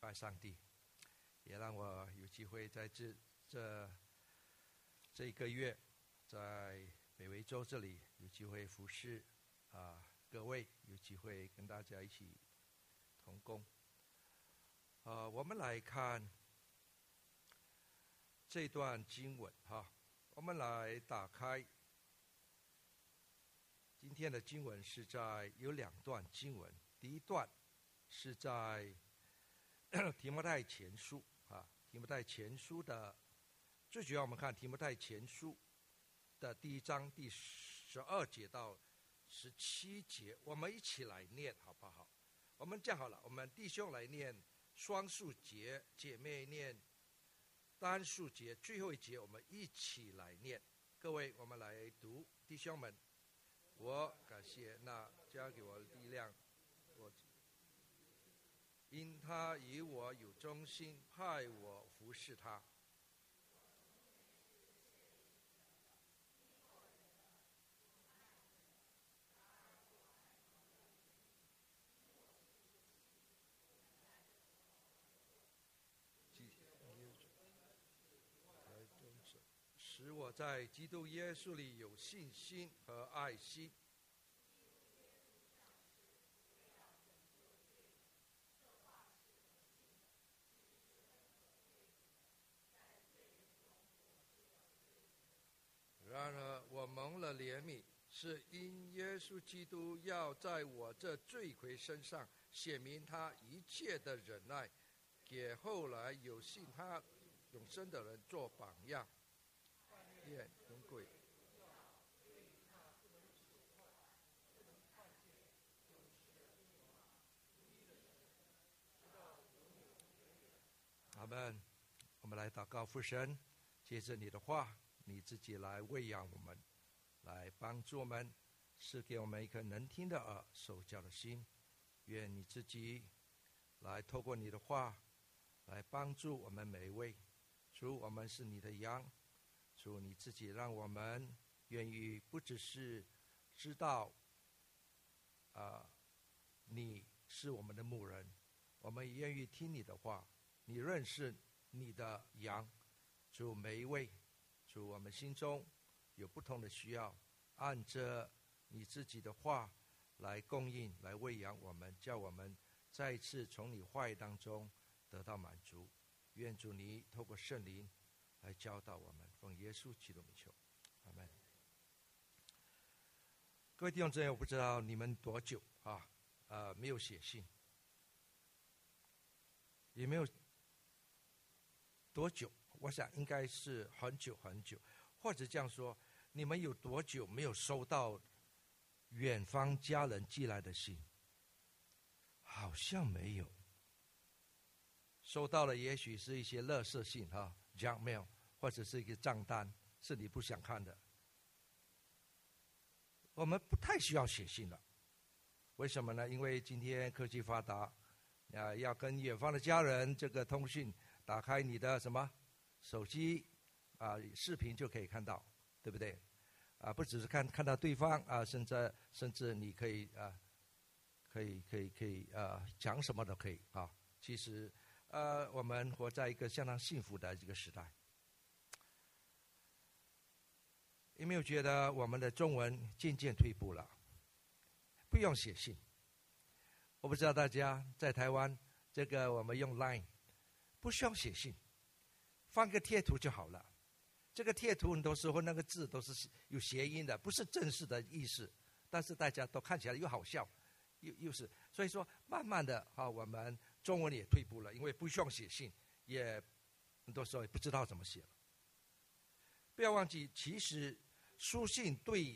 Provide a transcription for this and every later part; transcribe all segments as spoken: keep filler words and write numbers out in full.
拜上帝，也让我有机会在这这这一个月，在北维州这里有机会服侍啊各位，有机会跟大家一起同工。呃，我们来看这段经文哈，我们来打开今天的经文，是在有两段经文，第一段是在提摩太前书啊，提摩太前书的最主要，我们看提摩太前书的第一章第十二节到十七节，我们一起来念好不好？我们这样好了，我们弟兄来念双数节，姐妹念单数节，最后一节我们一起来念。各位，我们来读，弟兄们，我感谢那加给我力量，我因他以我有忠心，派我服侍他。使我在基督耶稣里有信心和爱心。然而我蒙了怜悯，是因耶稣基督要在我这罪魁身上显明他一切的忍耐，给后来有信他永生的人做榜样。愿荣贵阿们。我们来祷告父神，借着你的话，你自己来喂养我们，来帮助我们，赐给我们一颗能听的耳，受教的心。愿你自己来透过你的话来帮助我们每一位。主，我们是你的羊，主你自己让我们愿意不只是知道啊、呃，你是我们的牧人，我们也愿意听你的话，你认识你的羊。主，每一位，主我们心中有不同的需要，按着你自己的话来供应，来喂养我们，叫我们再一次从你话语当中得到满足。愿主你透过圣灵来教导我们，奉耶稣基督名求，阿们。各位弟兄姊妹，我不知道你们多久啊，呃，没有写信，也没有多久，我想应该是很久很久，或者这样说，你们有多久没有收到远方家人寄来的信？好像没有。收到了，也许是一些垃圾信哈 ，junk mail， 或者是一个账单，是你不想看的。我们不太需要写信了，为什么呢？因为今天科技发达，啊，要跟远方的家人这个通讯，打开你的什么手机啊，视频就可以看到，对不对？啊，不只是看看到对方啊，甚至甚至你可以啊，可以可以可以啊，讲什么都可以啊。其实。呃，我们活在一个相当幸福的一个时代。有没有觉得我们的中文渐渐退步了？不用写信。我不知道大家在台湾，这个我们用 Line， 不需要写信，放个贴图就好了。这个贴图很多时候那个字都是有谐音的，不是正式的意思，但是大家都看起来又好笑，又又是，所以说慢慢的啊，我们中文也退步了，因为不需要写信，也很多时候也不知道怎么写了。不要忘记，其实书信对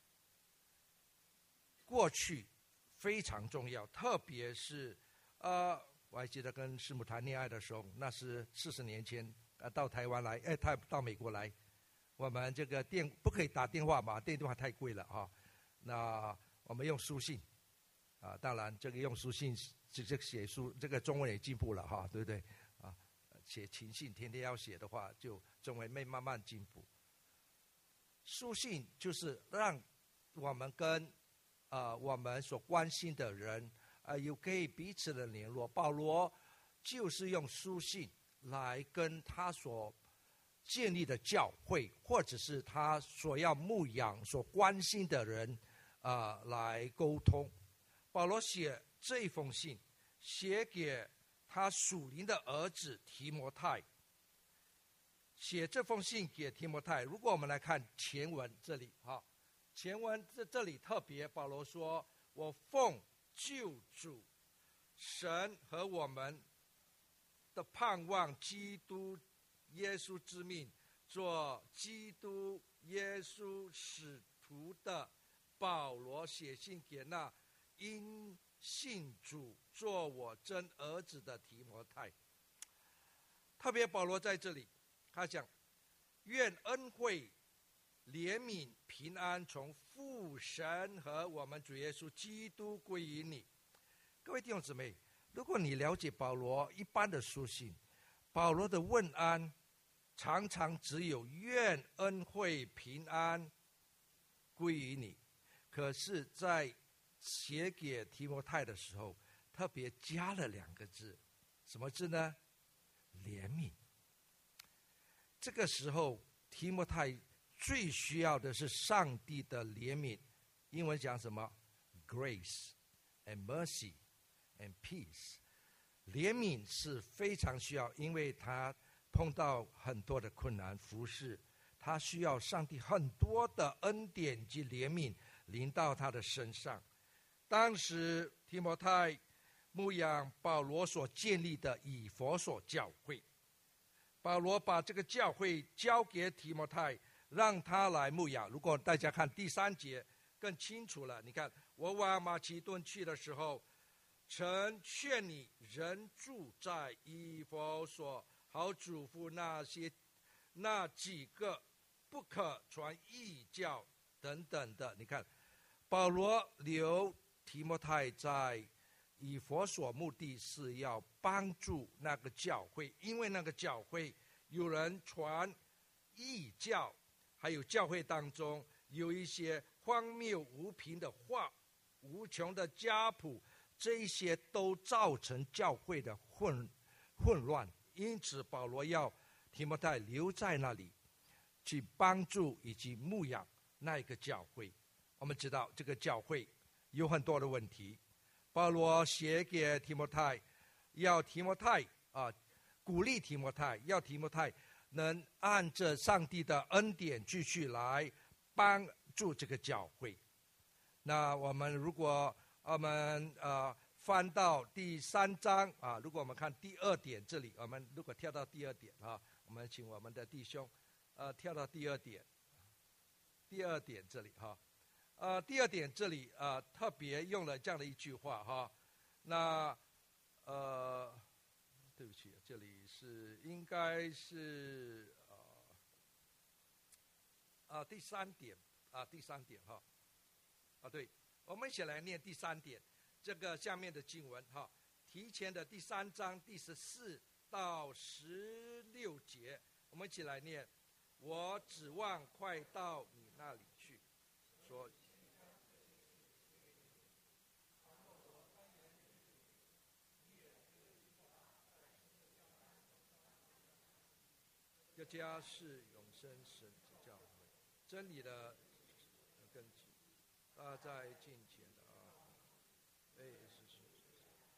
过去非常重要，特别是呃，我还记得跟师母谈恋爱的时候，那是四十年前，呃，到台湾来，哎，他到美国来，我们这个电不可以打电话嘛，电话太贵了啊，那我们用书信。啊，当然，这个用书信，这这写书，这个中文也进步了哈，对不对？啊，写情信，天天要写的话，就中文会慢慢进步。书信就是让我们跟啊、呃、我们所关心的人啊、呃、有可以彼此的联络。保罗就是用书信来跟他所建立的教会，或者是他所要牧养、所关心的人，啊、呃，来沟通。保罗写这封信，写给他属灵的儿子提摩太。写这封信给提摩太，如果我们来看前文这里，哈，前文这这里特别，保罗说：“我奉救主神和我们的盼望基督耶稣之命，做基督耶稣使徒的保罗，写信给那因信主做我真儿子的提摩太。”特别保罗在这里，他讲：“愿恩惠、怜悯、平安从父神和我们主耶稣基督归于你。”各位弟兄姊妹，如果你了解保罗一般的书信，保罗的问安常常只有愿恩惠平安归于你，可是在写给提摩太的时候特别加了两个字，什么字呢？怜悯。这个时候提摩太最需要的是上帝的怜悯，英文讲什么？ Grace and mercy and peace。 怜悯是非常需要，因为他碰到很多的困难服事，他需要上帝很多的恩典及怜悯临到他的身上。当时提摩太牧养保罗所建立的以弗所教会，保罗把这个教会交给提摩太，让他来牧养。如果大家看第三节更清楚了，你看，我往马其顿去的时候，曾劝你人住在以弗所，好嘱咐那些那几个不可传异教等等的。你看，保罗留提摩太在以弗所，目的是要帮助那个教会，因为那个教会有人传异教，还有教会当中有一些荒谬无凭的话、无穷的家谱，这些都造成教会的混混乱。因此保罗要提摩太留在那里，去帮助以及牧养那一个教会。我们知道这个教会有很多的问题，保罗写给提摩太，要提摩太啊，鼓励提摩太，要提摩太能按着上帝的恩典继续来帮助这个教会。那我们如果我们呃翻到第三章啊，如果我们看第二点，这里我们如果跳到第二点啊，我们请我们的弟兄呃跳到第二点，第二点这里哈。呃，第二点这里呃特别用了这样的一句话哈，那呃，对不起，这里是应该是呃啊、呃、第三点啊、呃、第三点哈啊对，我们一起来念第三点，这个下面的经文哈，提前的第三章第十四到十六节，我们一起来念。我指望快到你那里去，说。这家是永生神之教会，真理的根基，他在敬虔的啊，哎，是是是是。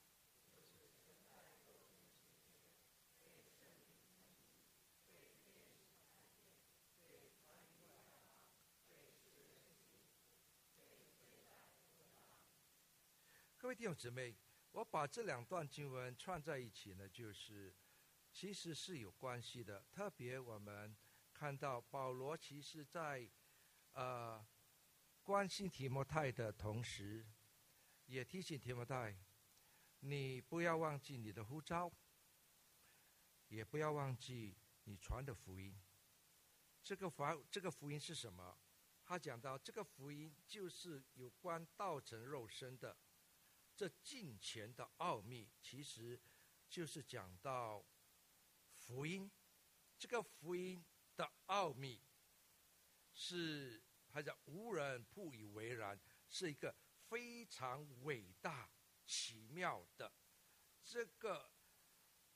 各位弟兄姊妹，我把这两段经文串在一起呢，就是其实是有关系的。特别我们看到保罗其实在呃关心提摩太的同时，也提醒提摩太，你不要忘记你的呼召，也不要忘记你传的福音。这个福这个福音是什么？他讲到这个福音就是有关道成肉身的这敬虔的奥秘，其实就是讲到福音。这个福音的奥秘是还叫无人不以为然，是一个非常伟大奇妙的这个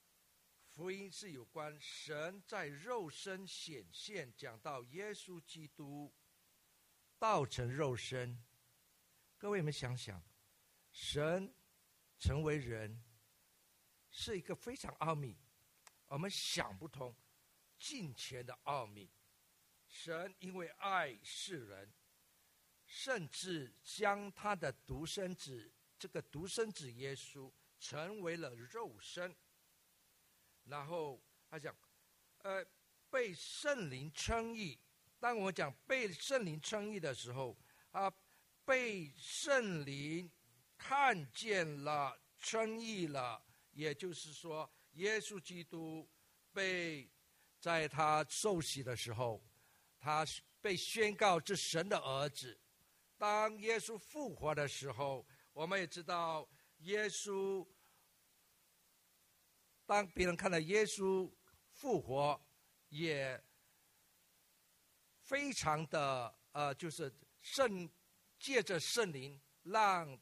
福音是有关神在肉身显现，讲到耶稣基督道成肉身。各位们想想，神成为人是一个非常奥秘，我们想不通近前的奥秘。神因为爱世人，甚至将他的独生子，这个独生子耶稣成为了肉身。然后他讲，呃，被圣灵称义。当我讲被圣灵称义的时候，啊，被圣灵看见了，称义了，也就是说，耶稣基督被在他受洗的时候，他被宣告这神的儿子。当耶稣复活的时候，我们也知道耶稣。当别人看到耶稣复活，也非常的呃，就是圣借着圣灵，让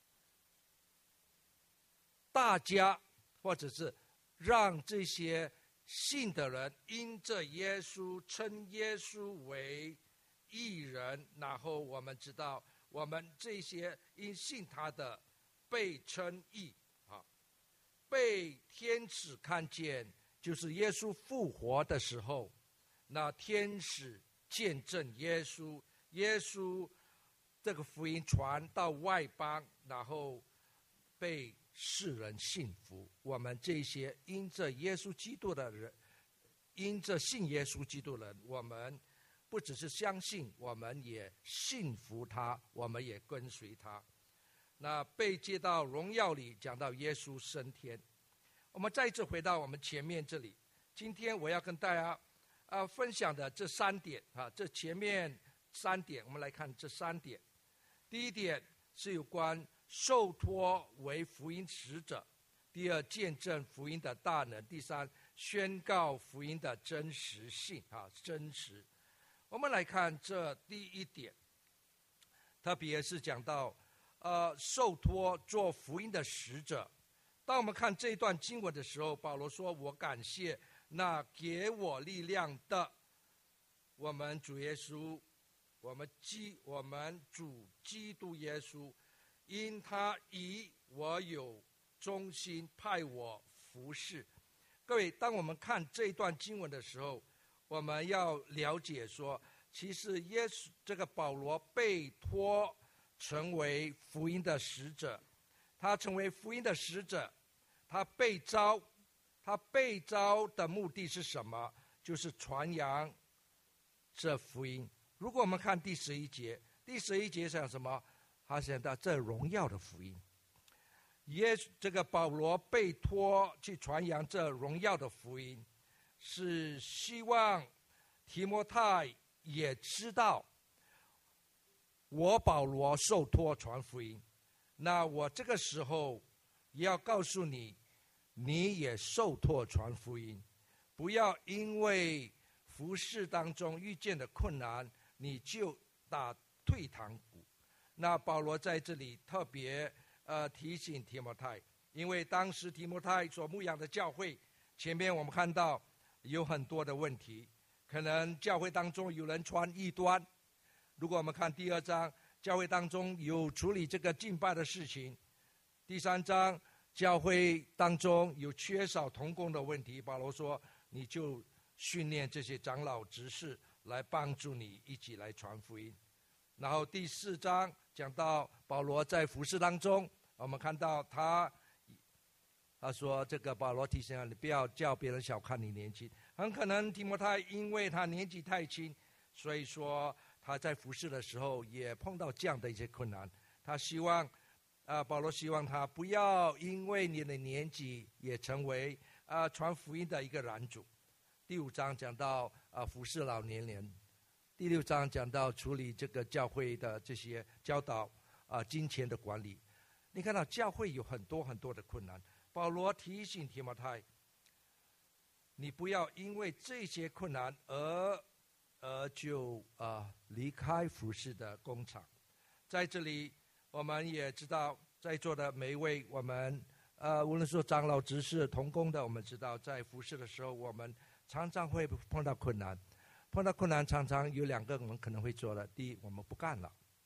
大家或者是让这些信的人因着耶稣称耶稣为义人，然后我们知道我们这些因信他的被称义。被天使看见，就是耶稣复活的时候，那天使见证耶稣，耶稣这个福音传到外邦，然后被世人信服。我们这些因着耶稣基督的人，因着信耶稣基督的人，我们不只是相信，我们也信服他，我们也跟随他。那被接到荣耀里，讲到耶稣升天。我们再一次回到我们前面这里，今天我要跟大家呃分享的这三点啊，这前面三点，我们来看这三点。第一点是有关受托为福音使者，第二见证福音的大能，第三宣告福音的真实性啊，真实。我们来看这第一点，特别是讲到呃受托做福音的使者。当我们看这一段经文的时候，保罗说，我感谢那给我力量的我们主耶稣，我们基我们主基督耶稣，因他以我有忠心派我服侍。各位，当我们看这一段经文的时候，我们要了解说，其实耶稣这个保罗被托成为福音的使者，他成为福音的使者，他被召，他被召的目的是什么？就是传扬这福音。如果我们看第十一节，第十一节讲什么？他讲到这荣耀的福音。耶稣这个保罗被托去传扬这荣耀的福音，是希望提摩太也知道，我保罗受托传福音。那我这个时候也要告诉你，你也受托传福音，不要因为服事当中遇见的困难，你就打退堂鼓。那保罗在这里特别呃提醒提摩太，因为当时提摩太所牧养的教会，前面我们看到有很多的问题，可能教会当中有人传异端。如果我们看第二章，教会当中有处理这个敬拜的事情；第三章，教会当中有缺少同工的问题，保罗说你就训练这些长老执事来帮助你一起来传福音。然后第四章讲到保罗在服事当中，我们看到他他说这个保罗提醒你不要叫别人小看你年轻，很可能提摩太因为他年纪太轻，所以说他在服事的时候也碰到这样的一些困难。他希望啊，保罗希望他不要因为你的年纪也成为啊传福音的一个拦阻。第五章讲到啊服事老年人，第六章讲到处理这个教会的这些教导啊金钱的管理。你看到教会有很多很多的困难，保罗提醒提摩太，你不要因为这些困难而而就啊离开服事的工厂。在这里我们也知道，在座的每一位我们呃，无论说长老、执事、同工的，我们知道在服侍的时候，我们常常会碰到困难。碰到困难，常常有两个我们可能会做的：第一，我们不干了；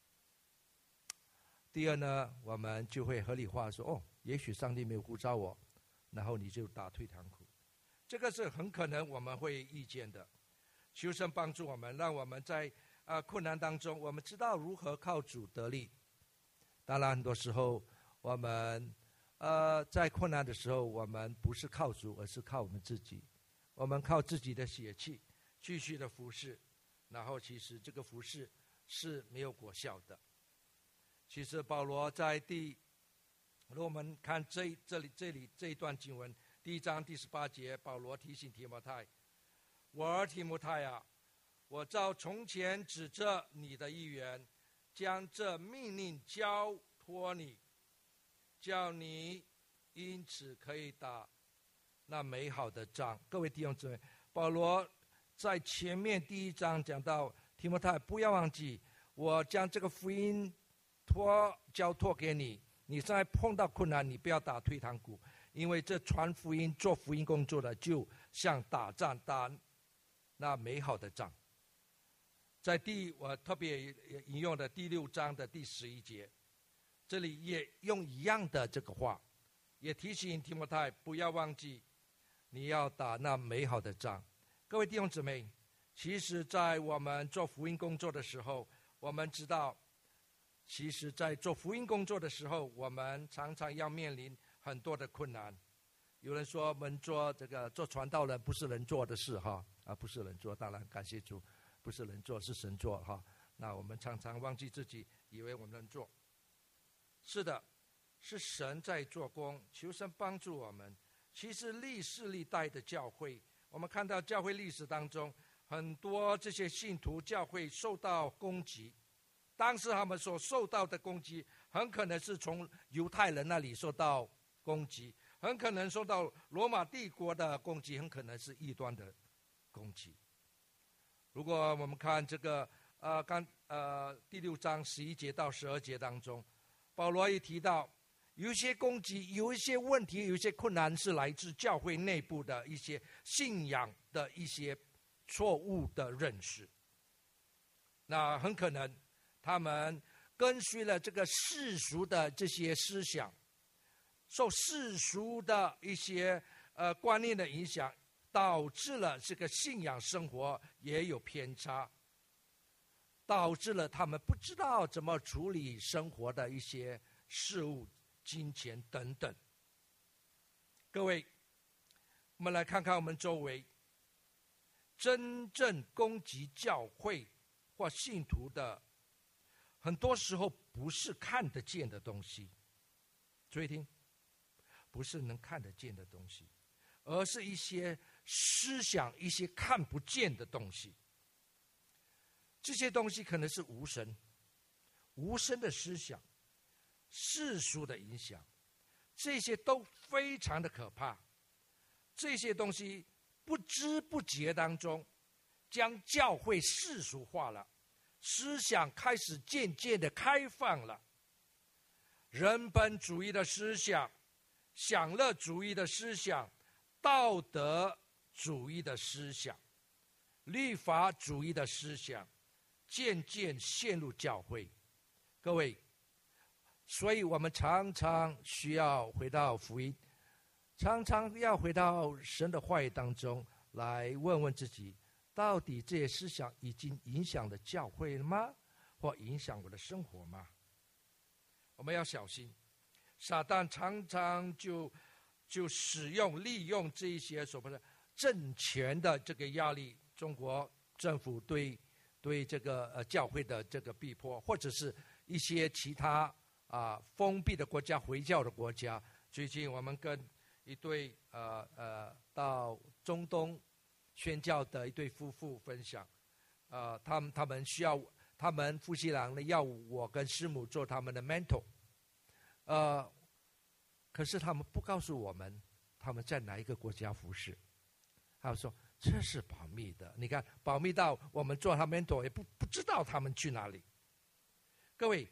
第二呢，我们就会合理化说：“哦，也许上帝没有呼召我。”然后你就打退堂鼓。这个是很可能我们会遇见的。求神帮助我们，让我们在呃困难当中，我们知道如何靠主得力。当然，很多时候我们呃在困难的时候，我们不是靠主，而是靠我们自己。我们靠自己的血气继续的服侍，然后其实这个服侍是没有果效的。其实保罗在第，如果我们看这这里这里这一段经文，第一章第十八节，保罗提醒提摩太：“我儿提摩太啊，我照从前指着你的意愿，将这命令交托你，叫你因此可以打那美好的仗。”各位弟兄姊妹，保罗在前面第一章讲到提摩太，不要忘记，我将这个福音托交托给你，你现在碰到困难，你不要打退堂鼓，因为这传福音、做福音工作的，就像打仗，打那美好的仗。在第我特别引用的第六章的第十一节，这里也用一样的这个话，也提醒提摩太不要忘记，你要打那美好的仗。各位弟兄姊妹，其实在我们做福音工作的时候，我们知道，其实在做福音工作的时候，我们常常要面临很多的困难。有人说我们做这个做传道人不是人做的事哈，啊不是人做，当然感谢主，不是人做是神做哈。那我们常常忘记自己，以为我们能做。是的，是神在做工，求神帮助我们。其实历世历代的教会，我们看到教会历史当中，很多这些信徒教会受到攻击，当时他们所受到的攻击，很可能是从犹太人那里受到攻击，很可能受到罗马帝国的攻击，很可能是异端的攻击。如果我们看这个呃刚呃第六章十一节到十二节当中，保罗也提到，有一些攻击，有一些问题，有一些困难是来自教会内部的一些信仰的一些错误的认识。那很可能他们跟随了这个世俗的这些思想，受世俗的一些呃观念的影响，导致了这个信仰生活也有偏差，导致了他们不知道怎么处理生活的一些事物、金钱等等。各位，我们来看看我们周围真正攻击教会或信徒的，很多时候不是看得见的东西。注意听，不是能看得见的东西，而是一些思想，一些看不见的东西。这些东西可能是无神、无声的思想、世俗的影响，这些都非常的可怕。这些东西不知不觉当中，将教会世俗化了，思想开始渐渐的开放了。人本主义的思想、享乐主义的思想、道德主义的思想、律法主义的思想，渐渐陷入教会。各位，所以我们常常需要回到福音，常常要回到神的话语当中来问问自己，到底这些思想已经影响了教会了吗？或影响我的生活吗？我们要小心，撒旦常常就就使用利用这一些所谓的政权的这个压力，中国政府对对这个呃教会的这个逼迫，或者是一些其他啊、呃、封闭的国家、回教的国家。最近我们跟一对呃呃到中东宣教的一对夫妇分享，呃，他们他们需要他们夫妻俩呢要我跟师母做他们的 mentor， 呃，可是他们不告诉我们他们在哪一个国家服侍，他们说这是保密的。你看，保密到我们做他 mentor 也不不知道他们去哪里。各位，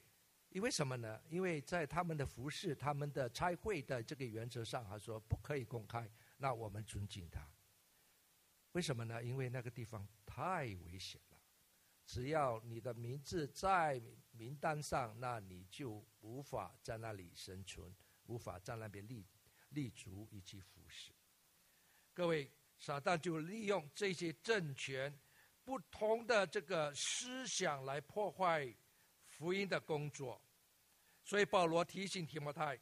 因为什么呢？因为在他们的服事、他们的差会的这个原则上，他说不可以公开，那我们尊敬他。为什么呢？因为那个地方太危险了，只要你的名字在名单上，那你就无法在那里生存，无法在那边立立足以及服事。各位，撒旦就利用这些政权不同的这个思想来破坏福音的工作。所以保罗提醒提摩太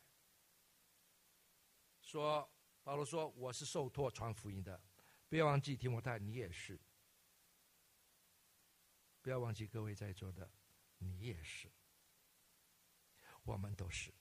说，保罗说我是受托传福音的，不要忘记提摩太你也是，不要忘记各位在座的你也是，我们都是。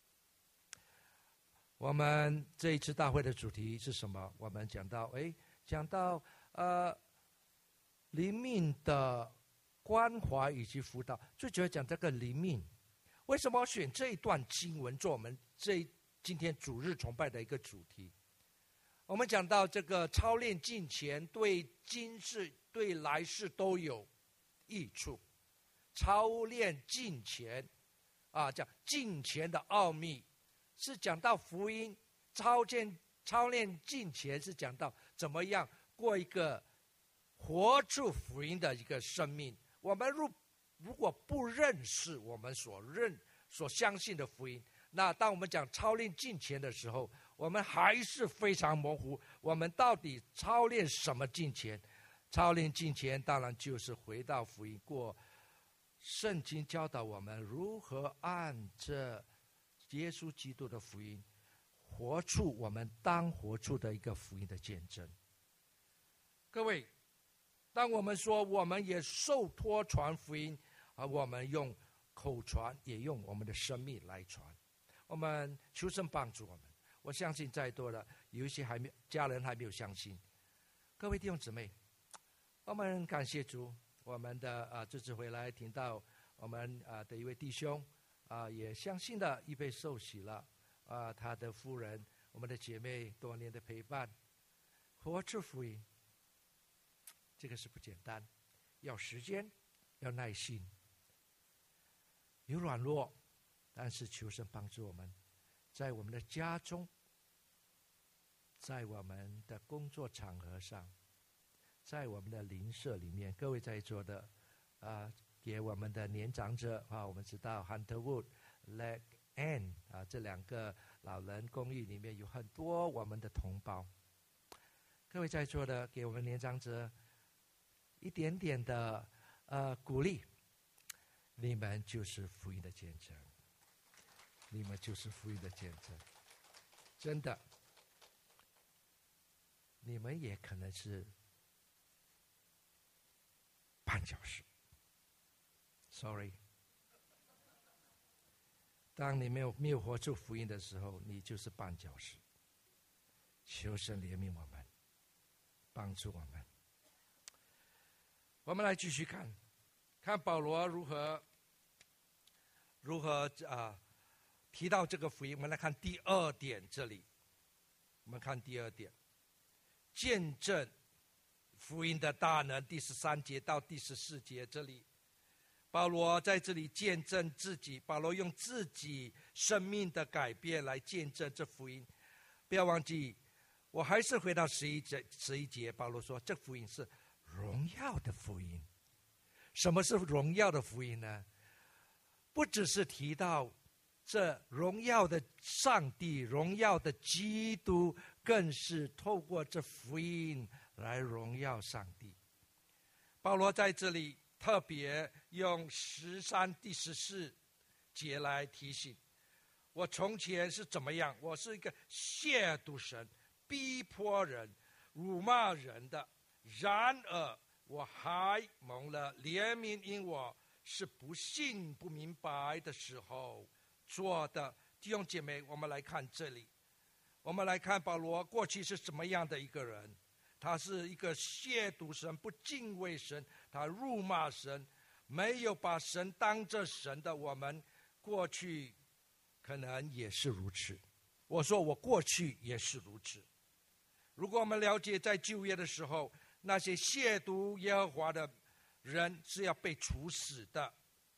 我们这一次大会的主题是什么？我们讲到哎，讲到呃灵命的关怀以及辅导，最主要讲这个灵命。为什么要选这一段经文做我们这今天主日崇拜的一个主题？我们讲到这个操练敬虔对今世对来世都有益处。操练敬虔啊，讲敬虔的奥秘，是讲到福音。操练操练敬虔是讲到怎么样过一个活出福音的一个生命。我们如如果不认识我们所认所相信的福音，那当我们讲操练敬虔的时候，我们还是非常模糊。我们到底操练什么敬虔？操练敬虔当然就是回到福音，过圣经教导我们如何按着耶稣基督的福音活出我们当活出的一个福音的见证。各位，当我们说我们也受托传福音，而我们用口传，也用我们的生命来传。我们求神帮助我们。我相信在座的有一些还没家人还没有相信。各位弟兄姊妹，我们感谢主，我们的啊这次回来听到我们啊的一位弟兄啊也相信了，预备受洗了啊，他的夫人，我们的姐妹多年的陪伴，活出福音。这个是不简单，要时间，要耐心，有软弱，但是求神帮助我们，在我们的家中，在我们的工作场合上，在我们的邻舍里面，各位在座的啊、呃，给我们的年长者啊，我们知道 Hunterwood、Leg Ann 啊这两个老人公寓里面有很多我们的同胞。各位在座的，给我们年长者一点点的呃鼓励，你们就是福音的见证，你们就是福音的见证，真的，你们也可能是绊脚石 ，sorry， 当你没有没有活出福音的时候，你就是绊脚石。求神怜悯我们，帮助我们。我们来继续看，看保罗如何如何啊提到这个福音。我们来看第二点，这里我们看第二点，见证福音的大能，第十三节到第十四节，这里保罗在这里见证自己，保罗用自己生命的改变来见证这福音。不要忘记，我还是回到十一节，十一节，保罗说这福音是荣耀的福音。什么是荣耀的福音呢？不只是提到这荣耀的上帝，荣耀的基督，更是透过这福音来荣耀上帝。保罗在这里特别用十三第十四节来提醒，我从前是怎么样，我是一个亵渎神、逼迫人、辱骂人的，然而我还蒙了怜悯，因我是不信不明白的时候做的。弟兄姐妹，我们来看这里，我们来看保罗过去是什么样的一个人。他是一个亵渎神、不敬畏神，他辱骂神，没有把神当作神的。我们过去可能也是如此。我说我过去也是如此。如果我们了解在旧约的时候，那些亵渎耶和华的人是要被处死的。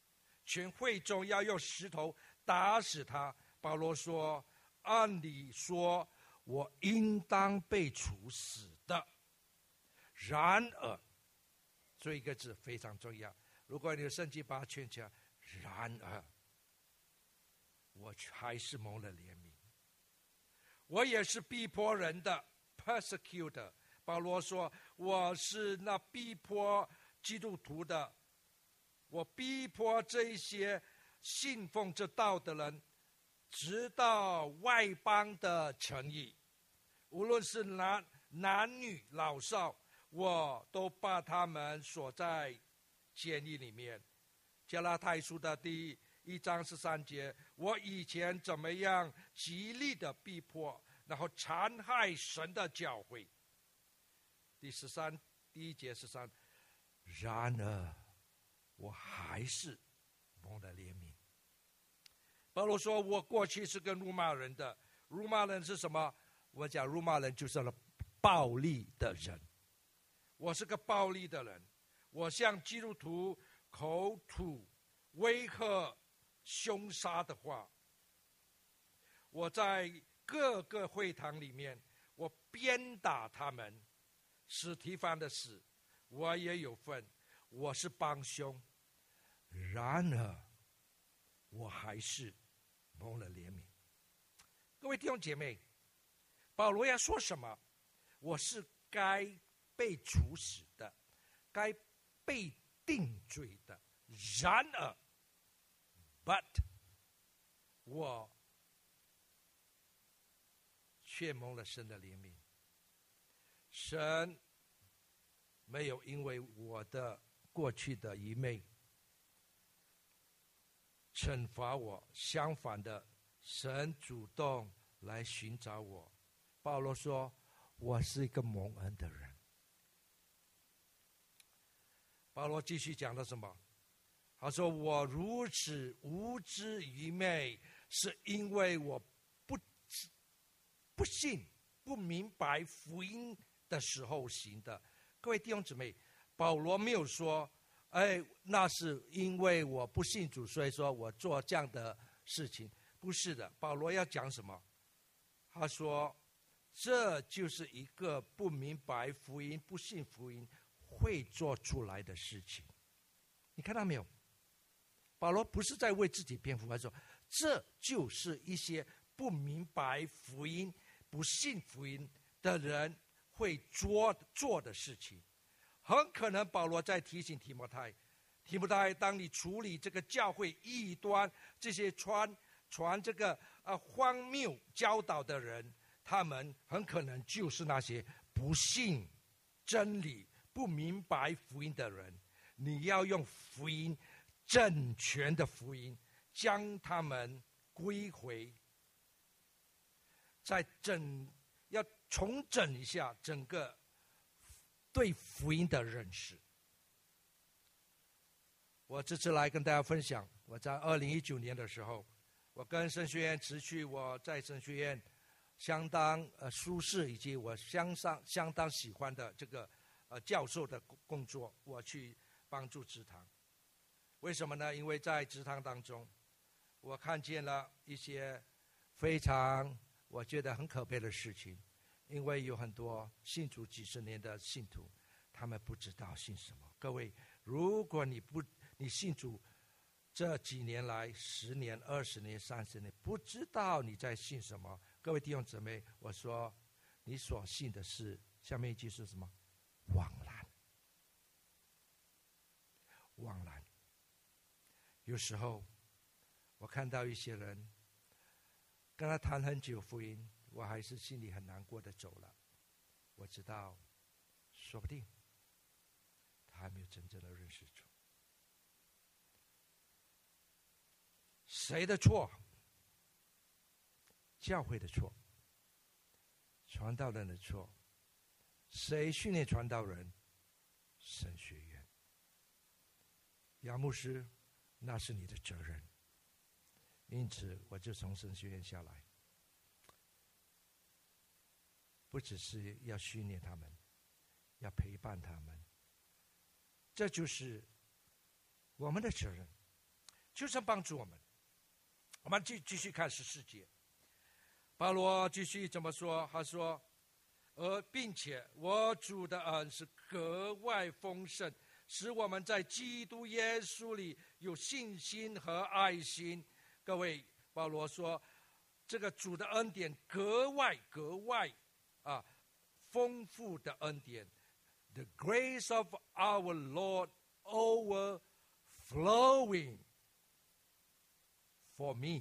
全会众要用石头打死他。保罗说：按理说，我应当被处死的。然而，这一个字非常重要。如果你的圣经把它圈起来，然而，我还是蒙了怜悯。我也是逼迫人的 persecutor。保罗说：我是那逼迫基督徒的，我逼迫这些信奉这道的人，直到外邦的诚意，无论是男男女老少，我都把他们锁在监狱里面。加拉太书的第一章十三节，我以前怎么样极力的逼迫，然后残害神的教诲。第十三第一节十三，然而我还是蒙了怜悯。保罗说：我过去是个辱骂人的，辱骂人是什么？我讲辱骂人就是暴力的人。我是个暴力的人，我向基督徒口吐威吓、凶杀的话。我在各个会堂里面，我鞭打他们。史提反的死，我也有份，我是帮凶。然而，我还是蒙了怜悯。各位弟兄姐妹，保罗要说什么？我是该被处死的，该被定罪的。然而 ，but 我却蒙了神的怜悯。神没有因为我的过去的愚昧惩罚我，相反的，神主动来寻找我。保罗说：我是一个蒙恩的人。保罗继续讲了什么？他说：我如此无知愚昧，是因为我不不信、不明白福音的时候行的。各位弟兄姊妹，保罗没有说：哎，那是因为我不信主，所以说我做这样的事情。不是的，保罗要讲什么？他说：这就是一个不明白福音、不信福音会做出来的事情。你看到没有？保罗不是在为自己辩护，他说这就是一些不明白福音、不信福音的人会做做的事情。很可能保罗在提醒提摩太，提摩太，当你处理这个教会异端，这些传传这个呃荒谬教导的人，他们很可能就是那些不信真理、不明白福音的人。你要用福音，正全的福音，将他们归回，再整要重整一下整个对福音的认识。我这次来跟大家分享，我在二零一九年的时候，我跟神学院持续我在神学院相当呃舒适以及我相当相当喜欢的这个呃教授的工作，我去帮助职堂。为什么呢？因为在职堂当中，我看见了一些非常我觉得很可悲的事情。因为有很多信主几十年的信徒，他们不知道信什么。各位，如果你不你信主这几年来十年、二十年、三十年，不知道你在信什么，各位弟兄姊妹，我说你所信的是下面一句是什么？枉然，枉然。有时候我看到一些人跟他谈很久福音，我还是心里很难过的走了。我知道，说不定他还没有真正的认识主。谁的错？教会的错，传道人的错。谁训练传道人？神学院。杨牧师，那是你的责任。因此，我就从神学院下来。不只是要训练他们，要陪伴他们，这就是我们的责任。 求神帮助我们。我们继继续看十四节，保罗继续怎么说？他说：“而并且我主的恩是格外丰盛，使我们在基督耶稣里有信心和爱心。”各位，保罗说，这个主的恩典格外格外啊丰富的恩典。The grace of our Lord overflowing for me,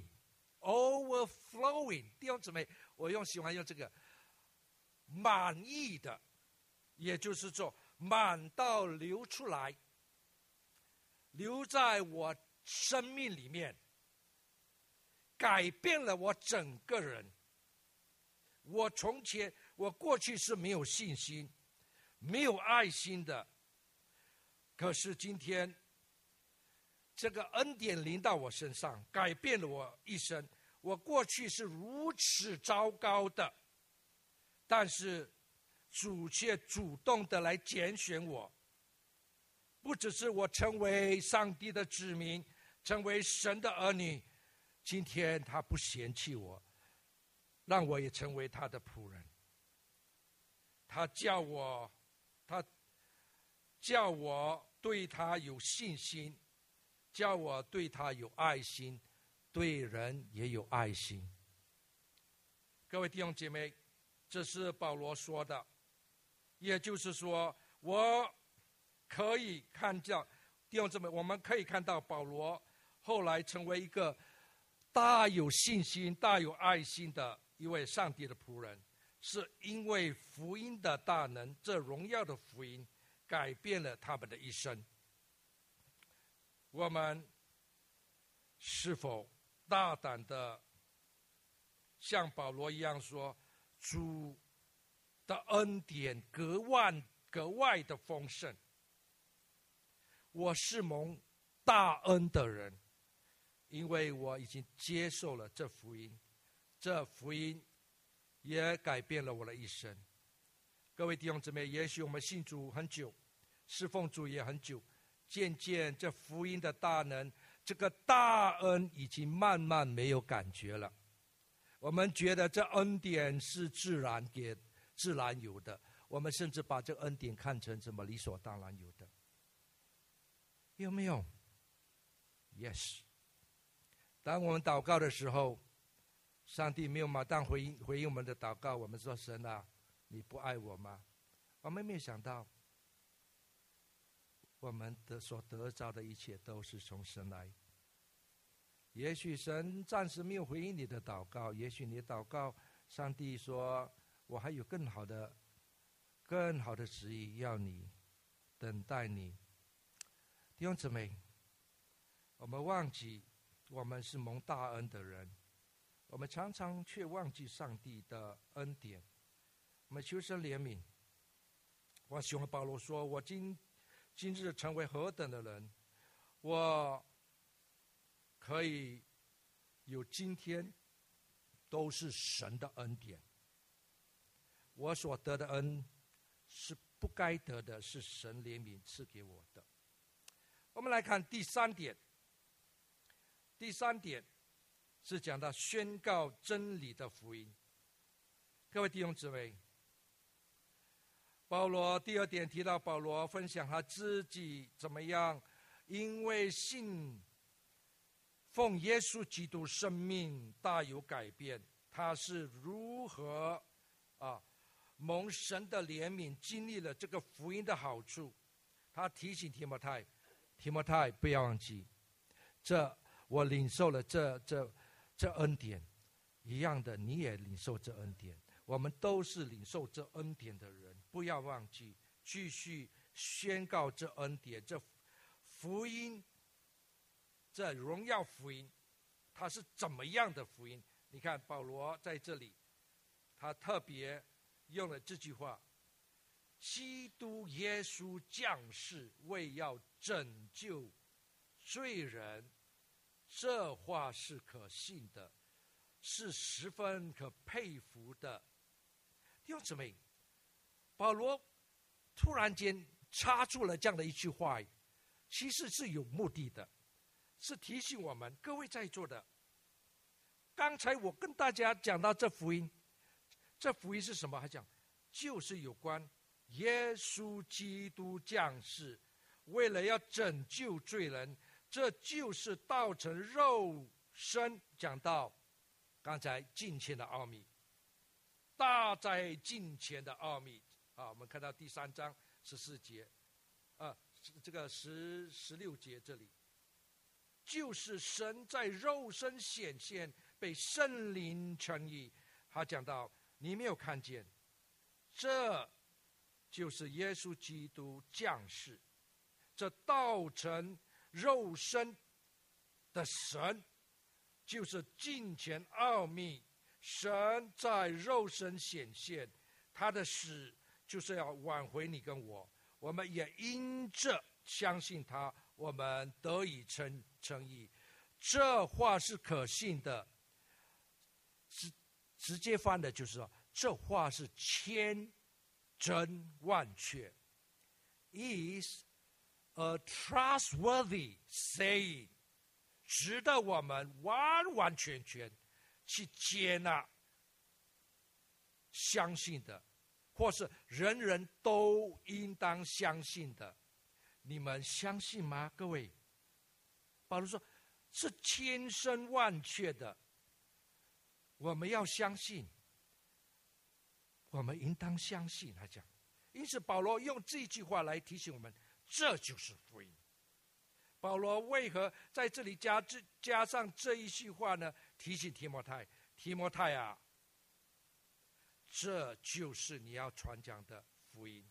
overflowing。弟兄姊妹，我用喜欢用这个满意的，也就是说满到流出来，留在我生命里面，改变了我整个人。我从前，我过去是没有信心、没有爱心的，可是今天，这个恩典临到我身上，改变了我一生。我过去是如此糟糕的，但是主却主动的来拣选我，不只是我成为上帝的子民，成为神的儿女，今天他不嫌弃我，让我也成为他的仆人。他叫我，他叫我对他有信心，叫我对他有爱心，对人也有爱心。各位弟兄姐妹，这是保罗说的，也就是说，我可以看到弟兄姊妹，我们可以看到保罗后来成为一个大有信心、大有爱心的一位上帝的仆人，是因为福音的大能，这荣耀的福音改变了他们的一生。我们是否大胆的像保罗一样说，主的恩典格外格外的丰盛，我是蒙大恩的人，因为我已经接受了这福音，这福音也改变了我的一生。各位弟兄姊妹，也许我们信主很久，侍奉主也很久，渐渐这福音的大能，这个大恩已经慢慢没有感觉了。我们觉得这恩典是自然给自然有的，我们甚至把这恩典看成什么理所当然有的，有没有 ？Yes。当我们祷告的时候，上帝没有马上回应回应我们的祷告，我们说：“神啊，你不爱我吗？”我们没有想到，我们的所得着的一切都是从神来。也许神暂时没有回应你的祷告，也许你的祷告，上帝说：“我还有更好的、更好的旨意要你等待你。”弟兄姊妹，我们忘记我们是蒙大恩的人，我们常常却忘记上帝的恩典。我们求神怜悯。我喜欢保罗说：“我今今日成为何等的人，我可以有今天，都是神的恩典。我所得的恩是不该得的，是神怜悯赐给我的。”我们来看第三点。第三点是讲到宣告真理的福音。各位弟兄姊妹，保罗第二点提到保罗分享他自己怎么样，因为信奉耶稣基督，生命大有改变。他是如何啊蒙神的怜悯，经历了这个福音的好处。他提醒提摩太，提摩太不要忘记，这我领受了这这这恩典，一样的你也领受这恩典。我们都是领受这恩典的人，不要忘记继续宣告这恩典，这福音，这荣耀福音，它是怎么样的福音？你看保罗在这里，他特别用了这句话：基督耶稣降世，为要拯救罪人。这话是可信的，是十分可佩服的。弟兄姊妹，保罗突然间插出了这样的一句话，其实是有目的的。 是提醒我们，各位在座的，刚才我跟大家讲到这福音，这福音是什么？还讲就是有关耶稣基督降世，为了要拯救罪人，这就是道成肉身。讲到刚才敬虔的奥秘，大在敬虔的奥秘啊！我们看到第三章十四节，啊，这个十十六节这里，就是神在肉身显现，被圣灵称义。他讲到，你没有看见，这就是耶稣基督降世，这道成肉身的神，就是敬虔奥秘。神在肉身显现，他的死就是要挽回你跟我，我们也因着相信他，我们得以称称义。这话是可信的，直直接翻的就是说，这话是千真万确 ，is a trustworthy saying， 值得我们完完全全去接纳、相信的，或是人人都应当相信的。你们相信吗？各位，保罗说是千真万确的，我们要相信，我们应当相信。他讲，因此保罗用这句话来提醒我们，这就是福音。保罗为何在这里加加上这一句话呢？提醒提摩太，提摩太啊，这就是你要传讲的福音，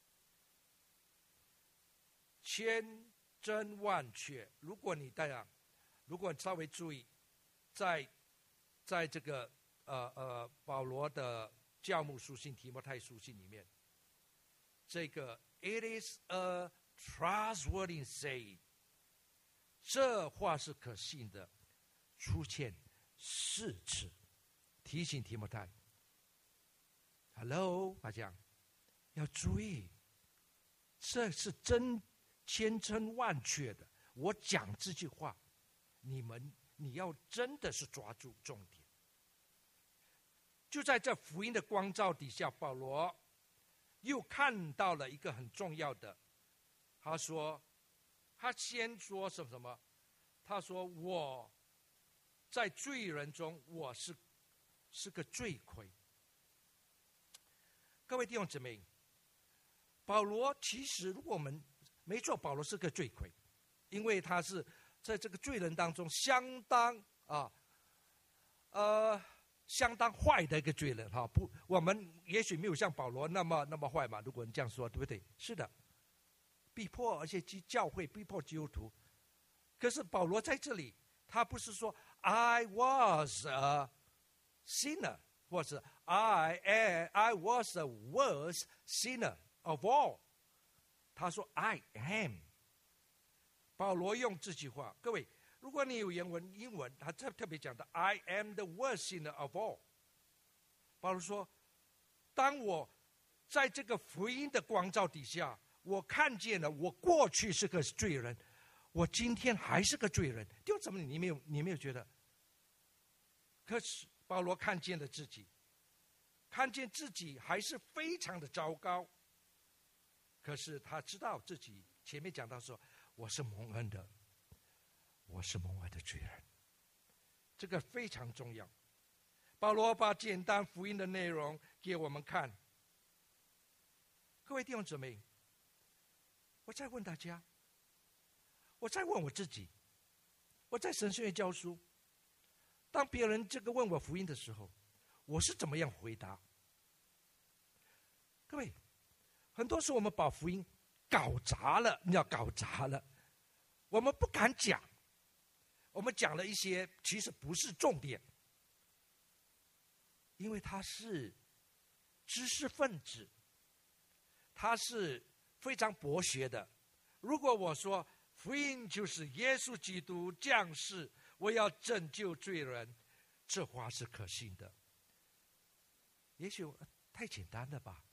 千真万确。如果你这样，如果你稍微注意，在在这个呃呃保罗的教牧书信、提摩太书信里面，这个 "It is a trustworthy saying"， 这话是可信的，出现四次，提醒提摩太 ，Hello， 他讲要注意，这是真千真万确的。我讲这句话，你们你要真的是抓住重点。就在这福音的光照底下，保罗又看到了一个很重要的，他说，他先说什么什么？他说我在罪人中，我是是个罪魁。各位弟兄姊妹，保罗其实如果我们没错，保罗是个罪魁，因为他是在这个罪人当中相当啊呃相当坏的一个罪人哈。不，我们也许没有像保罗那么那么坏嘛，如果你这样说，对不对？是的，逼迫而且教会逼迫基督徒。可是保罗在这里，他不是说 I was a sinner， 或是 I am, I was the worst sinner of all。他说 I am。保罗用这句话，各位，如果你有原文英文，他特特别讲的 I am the worst sinner of all。保罗说，当我在这个福音的光照底下，我看见了我过去是个罪人，我今天还是个罪人。就怎么你没有你没有觉得？可是保罗看见了自己，看见自己还是非常的糟糕。可是他知道自己前面讲到说，我是蒙恩的，我是蒙恩的罪人，这个非常重要。保罗把简单福音的内容给我们看。各位弟兄姊妹，我再问大家，我再问我自己，我在神学院教书，当别人这个问我福音的时候，我是怎么样回答？各位，很多时候我们把福音搞砸了，你要搞砸了，我们不敢讲，我们讲了一些其实不是重点，因为他是知识分子，他是非常博学的。如果我说福音就是耶稣基督降世，我要拯救罪人，这话是可信的。也许太简单了吧，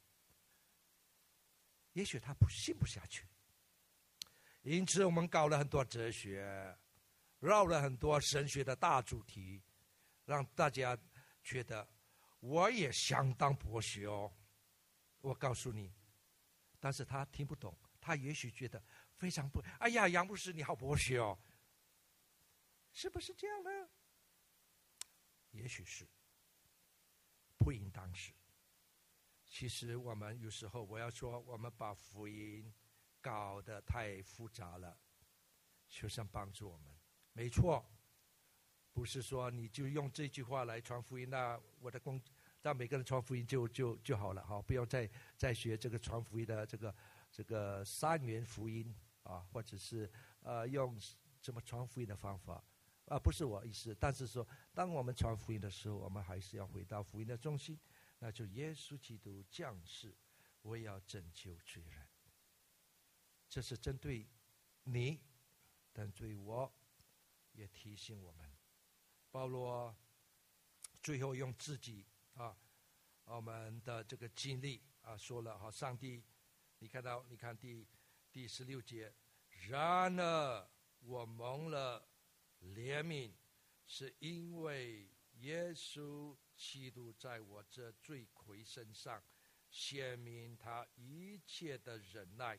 也许他不信不下去。因此我们搞了很多哲学， 绕了很多神学的大主题，让大家觉得我也相当博学哦。我告诉你，但是他听不懂，他也许觉得非常不，哎呀，杨牧师你好博学哦，是不是这样呢？也许是，不应当是。其实我们有时候，我要说，我们把福音搞得太复杂了，求神帮助我们。没错，不是说你就用这句话来传福音，那我的工，让每个人传福音就就就好了，好，不要再再学这个传福音的这个这个三元福音啊，或者是呃用怎么传福音的方法啊，不是我意思。但是说，当我们传福音的时候，我们还是要回到福音的中心。那就耶稣基督降世，我要拯救罪人。这是针对你，但对我也提醒我们。保罗最后用自己啊，我们的这个经历啊说了哈，上帝，你看到，你看第第十六节，然而我蒙了怜悯，是因为耶稣基督在我这罪魁身上显明他一切的忍耐。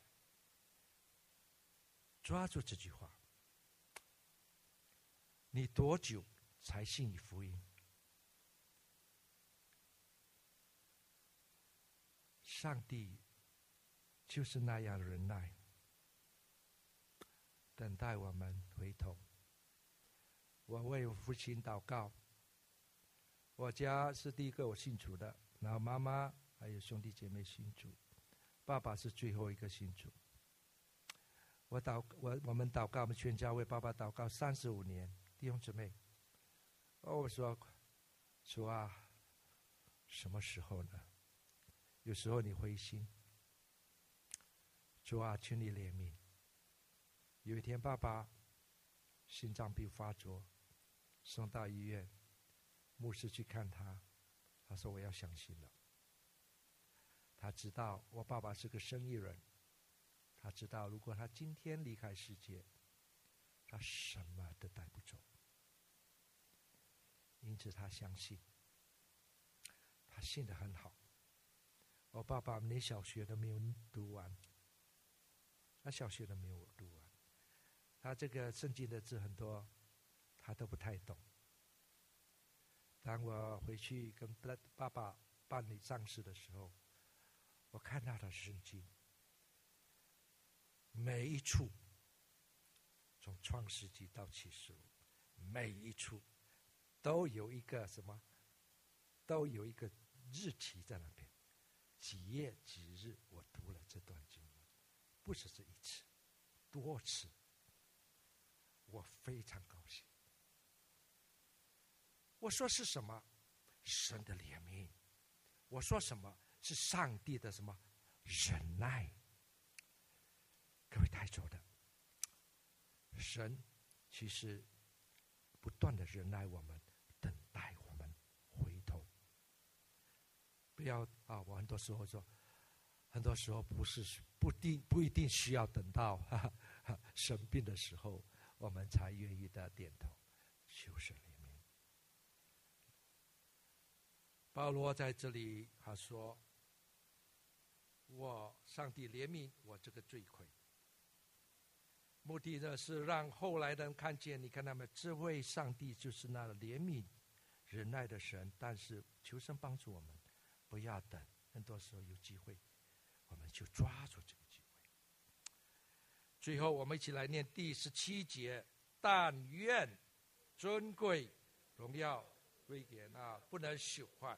抓住这句话，你多久才信以福音？上帝就是那样忍耐，等待我们回头。我为我父亲祷告，我家是第一个我信主的，然后妈妈还有兄弟姐妹信主，爸爸是最后一个信主。我祷我我们祷告，我们全家为爸爸祷告三十五年，弟兄姊妹。我说，主啊，什么时候呢？有时候你灰心，主啊，请你怜悯。有一天，爸爸心脏病发作，送到医院，牧师去看他，他说我要相信了。他知道我爸爸是个生意人，他知道如果他今天离开世界，他什么都带不走。因此他相信，他信得很好。我爸爸连小学都没有读完，他小学都没有读完，他这个圣经的字很多，他都不太懂。当我回去跟爸爸办理丧事的时候，我看他的圣经，每一处，从创世纪到启示录，每一处都有一个什么，都有一个日期在那边，几月几日我读了这段经文，不是这一次，多次，我非常高兴。我说是什么？神的怜悯。我说什么？是上帝的什么忍耐。各位太久的，神其实不断的忍耐我们，等待我们回头。不要啊！我很多时候说，很多时候不是不定不一定需要等到哈哈生病的时候，我们才愿意的点头，求神怜悯。保罗在这里他说：“我上帝怜悯我这个罪魁。”目的呢是让后来的人看见，你看他们这位上帝就是那怜悯、忍耐的神。但是求神帮助我们，不要等，很多时候有机会，我们就抓住这个机会。最后，我们一起来念第十七节：但愿尊贵、荣耀归给那不能朽坏。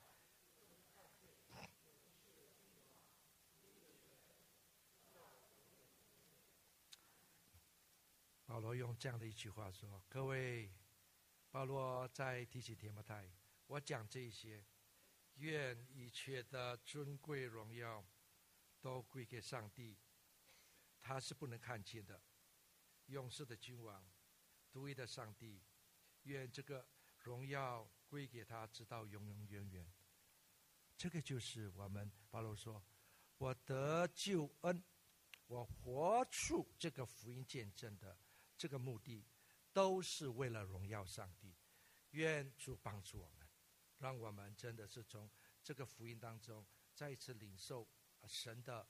保罗用这样的一句话说：“各位，保罗在提醒提摩太，我讲这些，愿一切的尊贵荣耀都归给上帝，他是不能看见的，永世的君王，独一的上帝，愿这个荣耀归给他，直到永永远远。”这个就是我们保罗说，我得救恩，我活出这个福音见证的这个目的， 都是为了荣耀上帝。愿主帮助我们，让我们真的是从这个福音当中再一次领受神的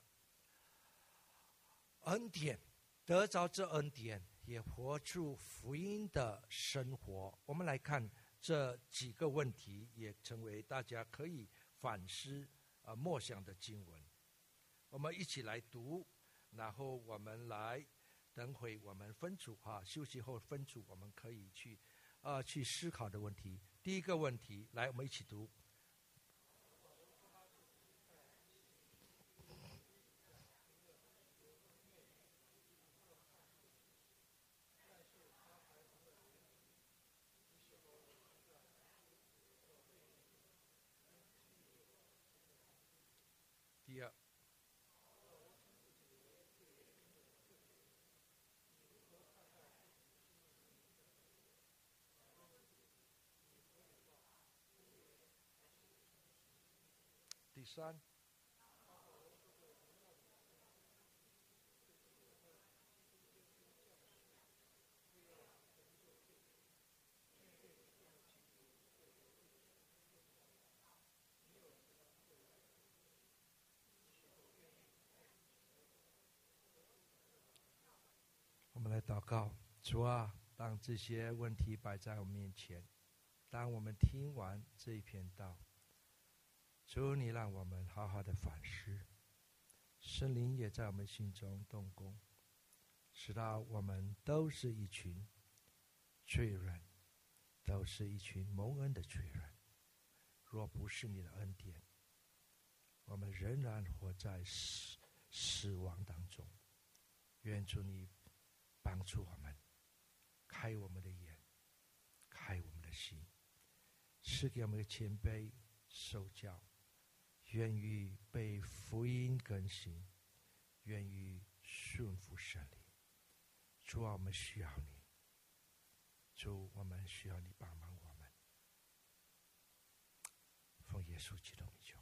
恩典，得着这恩典，也活出福音的生活。我们来看这几个问题，也成为大家可以反思呃默想的经文。我们一起来读，然后我们来等会我们分组哈，休息后分组，我们可以去呃去思考的问题。第一个问题，来我们一起读。第二，第三，我们来祷告。主啊，当这些问题摆在我们面前，当我们听完这一篇道，主你让我们好好的反思，圣灵也在我们心中动工，使到我们都是一群罪人，都是一群蒙恩的罪人。若不是你的恩典，我们仍然活在死死亡当中。愿主你帮助我们，开我们的眼，开我们的心，赐给我们的谦卑受教，愿意被福音更新，愿意顺服圣灵。主啊，我们需要你，主，我们需要你帮忙我们。奉耶稣基督名求。